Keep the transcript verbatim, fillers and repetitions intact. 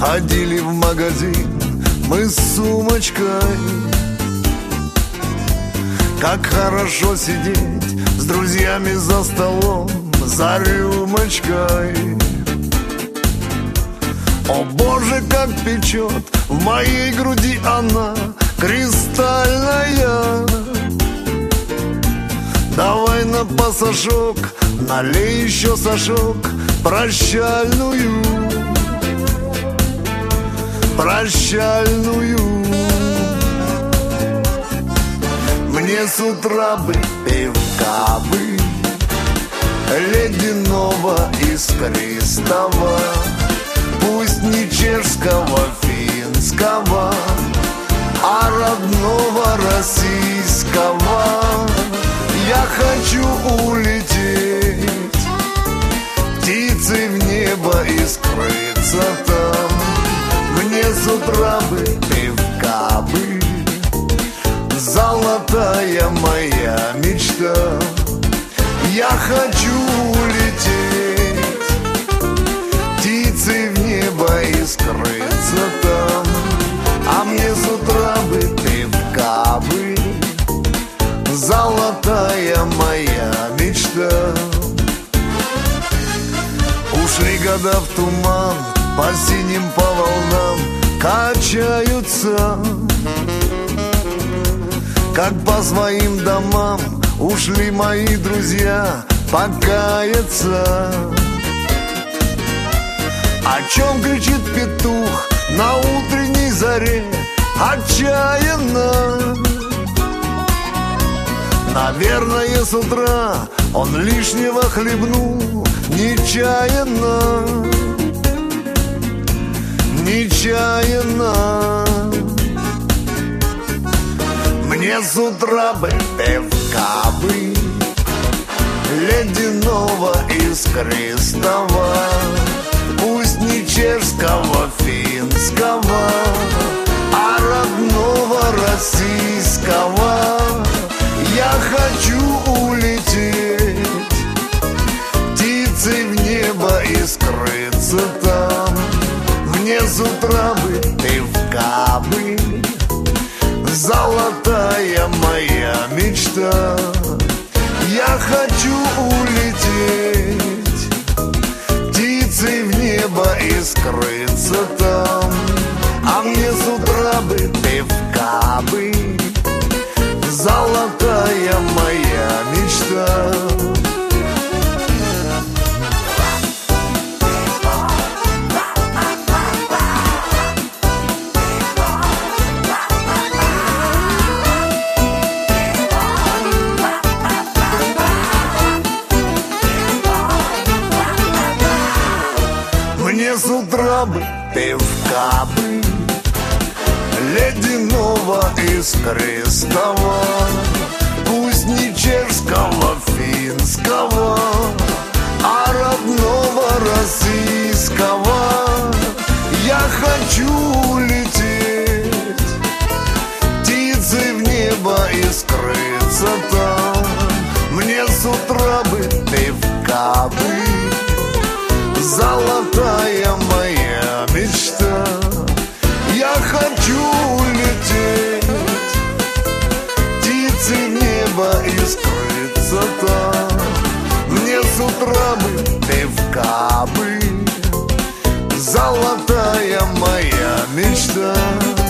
ходили в магазин мы с сумочкой. Как хорошо сидеть с друзьями за столом, за рюмочкой. О боже, как печет в моей груди она кристальная. Давай на пасашок, налей еще сашок, прощальную, прощальную. Мне с утра бы пивка бы ледяного искристого, пусть не чешского, финского, а родного российского. Я хочу улететь птицей в небо и скрыться там. Мне с утра бы пивка бы, золотая моя мечта. Я хочу улететь птицей в небо и скрыться там. А мне с утра бы пивка бы, золотая моя мечта. Ушли года в туман, по синим, по волнам качаются. Как по своим домам ушли мои друзья покаяться. О чем кричит петух на утренней заре отчаянно? Наверное, с утра он лишнего хлебнул нечаянно, нечаянно. Мне с утра бы пивка бы ледяного искристого, пусть не чешского, финского, а родного российского. Я хочу улететь птицей в небо и скрыться там. Мне с утра бы пивка бы, золотая моя мечта. Я хочу улететь птицей в небо и скрыться там. А мне с утра бы пивка бы, золотая моя мечта. Мне с утра бы пивка бы ледяного искристого, пусть не чешского, финского, а родного российского. Я хочу улететь птицей в небо и скрыться там. Мне с утра бы пивка бы, золотая моя мечта. Я хочу улететь птицей в небо и скрыться там. Мне с утра бы пивка бы, золотая моя мечта.